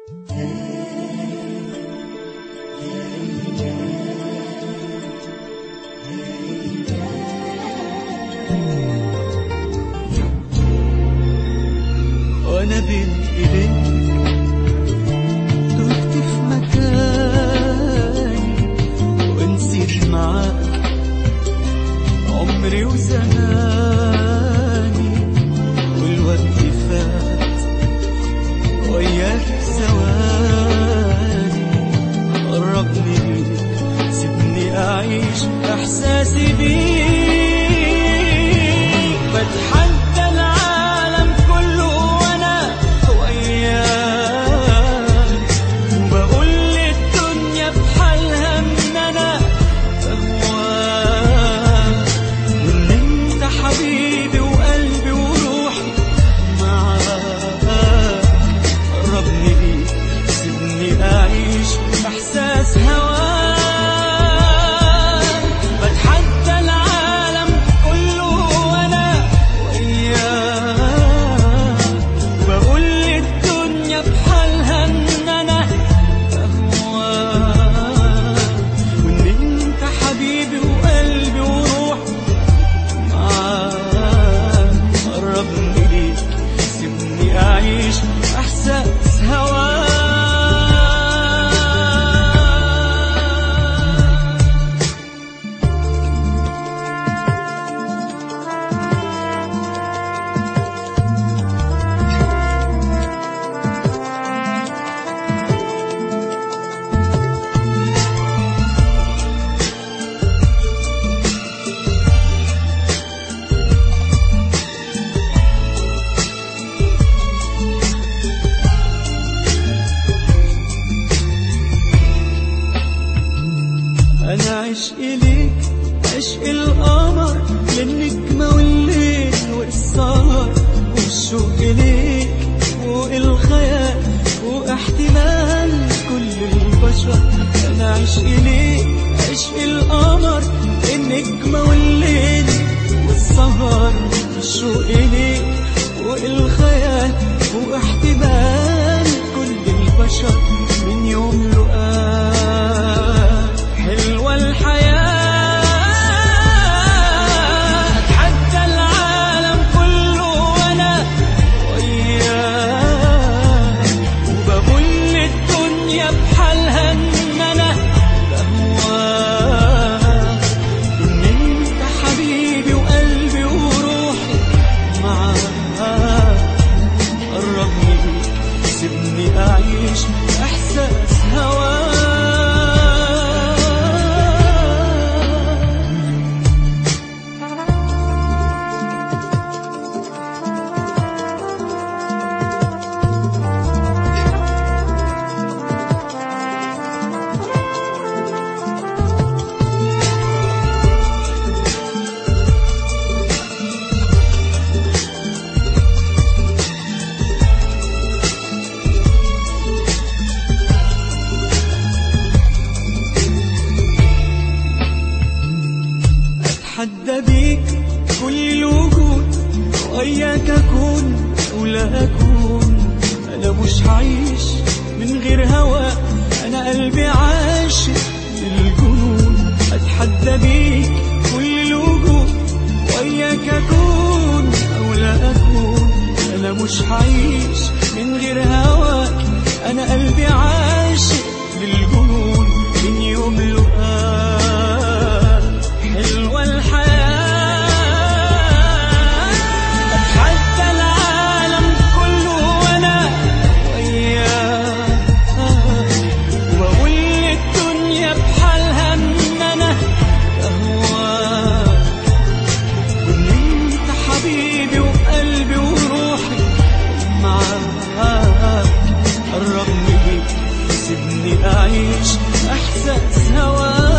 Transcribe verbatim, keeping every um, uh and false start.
وانا بين ايديك تهت في مكاني ونسيت معاك عمري وزماني، والوقت فات وياك ثواني. قربني ليك سيبني اعيش احساسي بيك، بتحدى العالم كله وانا وياك، وبقول للدنيا بحالها ان انا بهواك، وان انت حبيبي وقلبي وروحي معاك. قربني ليك سيبني اعيش احساس هواك، بتحدى العالم كله وانا وياك، بقول للدنيا بحالها ان انا بهواك، وان انت حبيبي وقلبي وروحي معاك. قربني ليك سيبني اعيش احساس هواك. أنا عشق ليك عشق القمر للنجمة والليل والسهر، والشوق ليك فوق الخيال واحتمال كل البشر. أنا عشق ليك عشق القمر للنجمة والليل والسهر، والشوق ليك فوق الخيال واحتمال كل البشر. من يوم لقاك حلوة الحياة، أتحدى العالم كله وأنا وياك، وبقول للدنيا بحالها إن أنا بهواك، إن أنت حبيبي وقلبي وروحي معاك. قربني ليك سيبني أعيش إحساس هواك. أتحدى بيك كل الوجود، وإياك أكون ولا أكون. أنا مش هعيش من غير هواك، أنا قلبي عاشق للجنون. أتحدى بيك كل الوجود، وإياك أكون أو لا أكون. أنا مش هعيش من غير هواك، أنا قلبي عاشق للجنون. من يوم لقاك حلوة الحياة، أتحدى العالم كله وأنا وياك، وأقول للدنيا بحالها إن أنا بهواك، وإن أنت حبيبي وقلبي وروحي معاك. قربني ليك سيبني أعيش إحساس هواك.